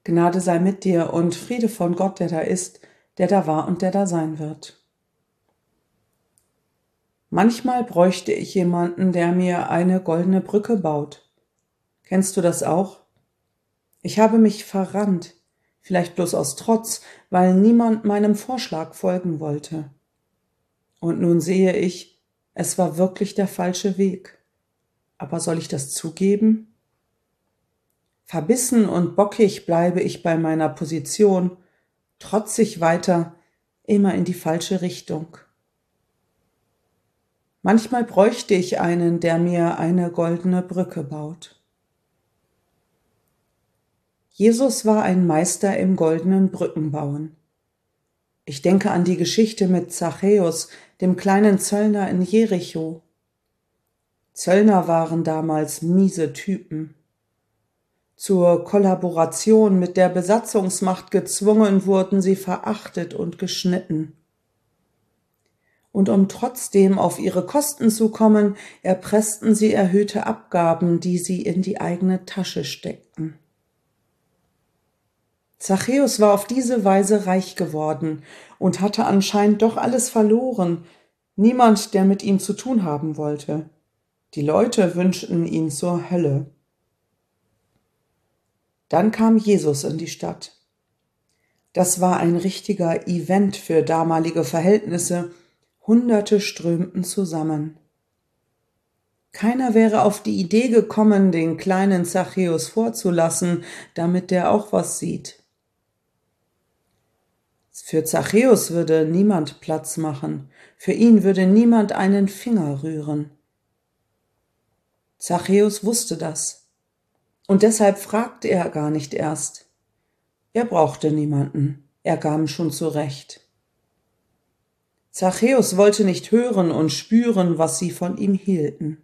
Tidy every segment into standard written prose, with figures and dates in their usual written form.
Gnade sei mit dir und Friede von Gott, der da ist, der da war und der da sein wird. Manchmal bräuchte ich jemanden, der mir eine goldene Brücke baut. Kennst du das auch? Ich habe mich verrannt, vielleicht bloß aus Trotz, weil niemand meinem Vorschlag folgen wollte. Und nun sehe ich, es war wirklich der falsche Weg. Aber soll ich das zugeben? Verbissen und bockig bleibe ich bei meiner Position, trotzig weiter, immer in die falsche Richtung. Manchmal bräuchte ich einen, der mir eine goldene Brücke baut. Jesus war ein Meister im goldenen Brückenbauen. Ich denke an die Geschichte mit Zachäus, dem kleinen Zöllner in Jericho. Zöllner waren damals miese Typen. Zur Kollaboration mit der Besatzungsmacht gezwungen, wurden sie verachtet und geschnitten. Und um trotzdem auf ihre Kosten zu kommen, erpressten sie erhöhte Abgaben, die sie in die eigene Tasche steckten. Zachäus war auf diese Weise reich geworden und hatte anscheinend doch alles verloren. Niemand, der mit ihm zu tun haben wollte. Die Leute wünschten ihn zur Hölle. Dann kam Jesus in die Stadt. Das war ein richtiger Event für damalige Verhältnisse. Hunderte strömten zusammen. Keiner wäre auf die Idee gekommen, den kleinen Zachäus vorzulassen, damit der auch was sieht. Für Zachäus würde niemand Platz machen, für ihn würde niemand einen Finger rühren. Zachäus wusste das. Und deshalb fragte er gar nicht erst. Er brauchte niemanden, er kam schon zurecht. Zachäus wollte nicht hören und spüren, was sie von ihm hielten.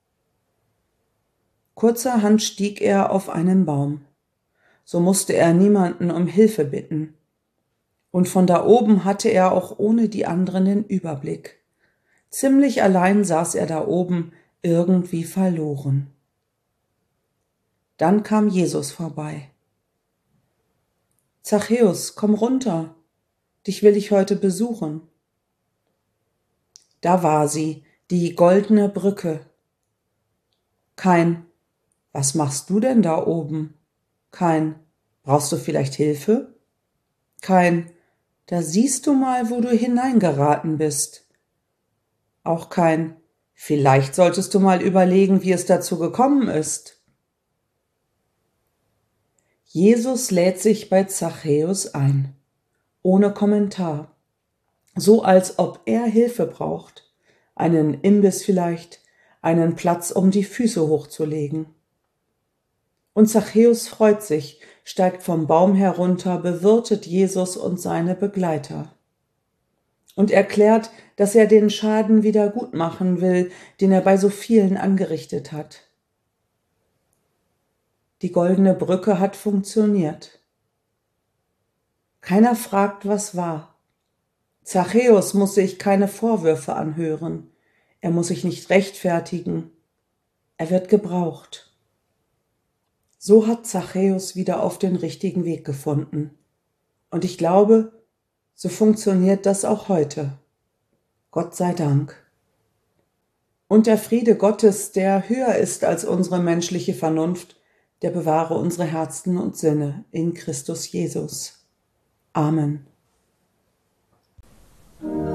Kurzerhand stieg er auf einen Baum. So musste er niemanden um Hilfe bitten. Und von da oben hatte er auch ohne die anderen den Überblick. Ziemlich allein saß er da oben, irgendwie verloren. Dann kam Jesus vorbei. Zachäus, komm runter, dich will ich heute besuchen. Da war sie, die goldene Brücke. Kein, was machst du denn da oben? Kein, brauchst du vielleicht Hilfe? Kein, da siehst du mal, wo du hineingeraten bist. Auch kein, vielleicht solltest du mal überlegen, wie es dazu gekommen ist. Jesus lädt sich bei Zachäus ein, ohne Kommentar, so als ob er Hilfe braucht, einen Imbiss vielleicht, einen Platz, um die Füße hochzulegen. Und Zachäus freut sich, steigt vom Baum herunter, bewirtet Jesus und seine Begleiter und erklärt, dass er den Schaden wieder gut machen will, den er bei so vielen angerichtet hat. Die goldene Brücke hat funktioniert. Keiner fragt, was war. Zachäus muss sich keine Vorwürfe anhören. Er muss sich nicht rechtfertigen. Er wird gebraucht. So hat Zachäus wieder auf den richtigen Weg gefunden. Und ich glaube, so funktioniert das auch heute. Gott sei Dank. Und der Friede Gottes, der höher ist als unsere menschliche Vernunft, der bewahre unsere Herzen und Sinne in Christus Jesus. Amen.